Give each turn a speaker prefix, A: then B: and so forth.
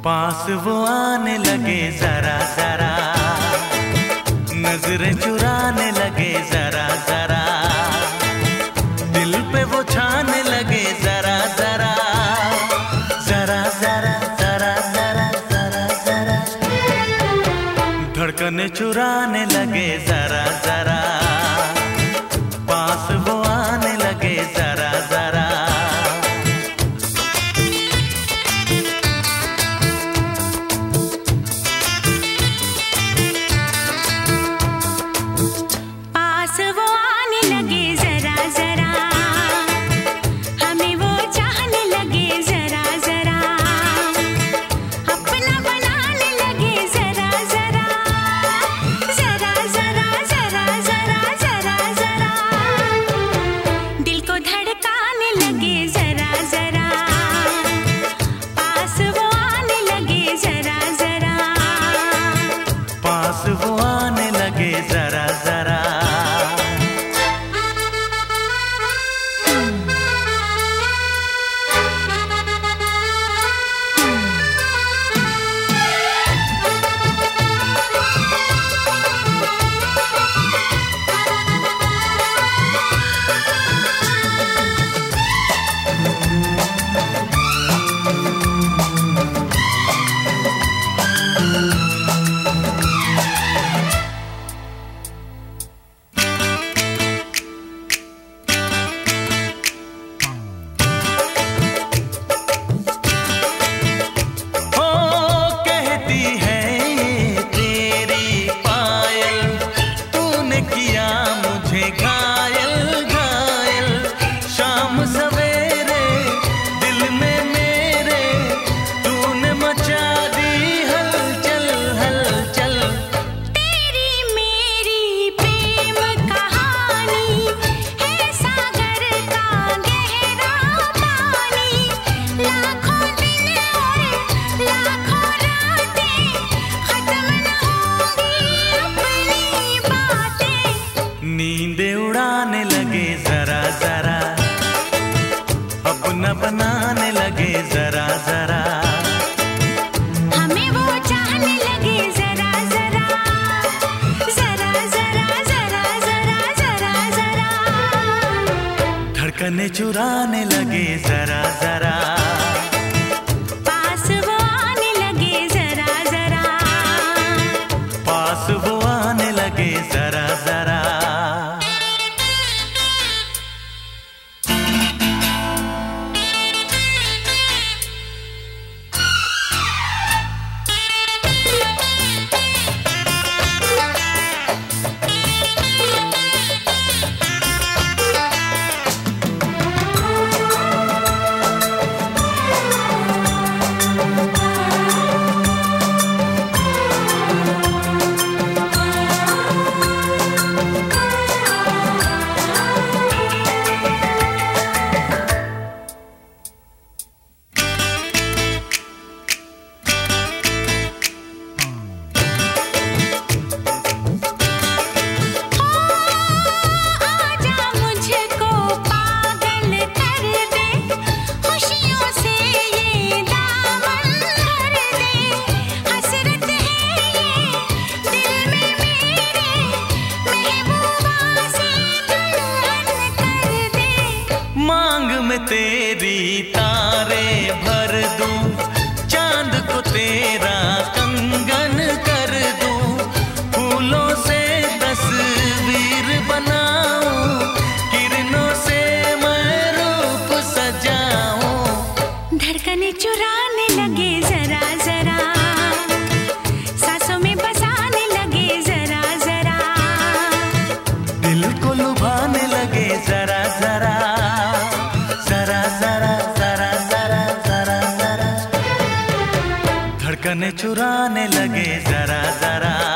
A: पास वो आने लगे जरा जरा, नजरें चुराने लगे जरा जरा, दिल पे वो छाने लगे जरा जरा, जरा जरा जरा जरा जरा जरा, धड़कने चुराने लगे जरा जरा, पास वो आने लगे जरा जरा। वो आने लगे जरा जरा। नींदे उड़ाने लगे जरा जरा, अपना बनाने लगे जरा जरा,
B: हमें वो चाहने लगे जरा जरा, जरा जरा जरा जरा जरा जरा,
A: धड़कने चुराने लगे जरा जरा,
B: पास वो आने लगे जरा जरा,
A: पास वो आने लगे जरा जरा। तेरी तारे भर दूं, चांद को तेरा कंगन कर दूं, फूलों से तस्वीर बनाऊं, किरणों से मैं रूप सजाऊं,
B: धड़कने चुराने लगे जरा जरा, सांसों में बसाने लगे जरा जरा,
A: दिल को लुभाने लगे जरा जरा, जरा जरा जरा जरा जरा जरा, धड़कने चुराने लगे जरा जरा।